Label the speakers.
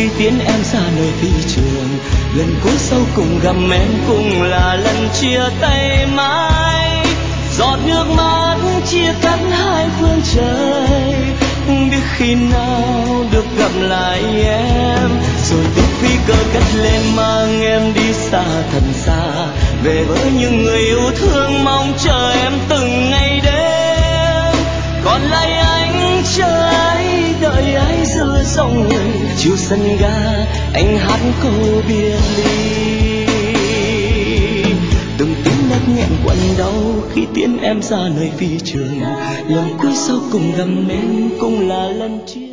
Speaker 1: tiễn em ra nơi phi trường. Lần cuối sau cùng gặp em cũng là lần chia tay mãi. Giọt nước mắt chia cắt hai phương trời, không biết khi nào được gặp lại em. Rồi tiếng phi cơ cất lên mang em đi xa thật xa, về với những người yêu thương mong chờ em từng ngày đêm. Còn lại anh chờ ai, đợi ai giữa dòng người, chiều sân ga anh hát câu biệt ly. Từng tiếng nấc nghẹn quặn đau khi tiễn em ra nơi phi trường. Lần cuối sau cùng gặp em cũng là lần chia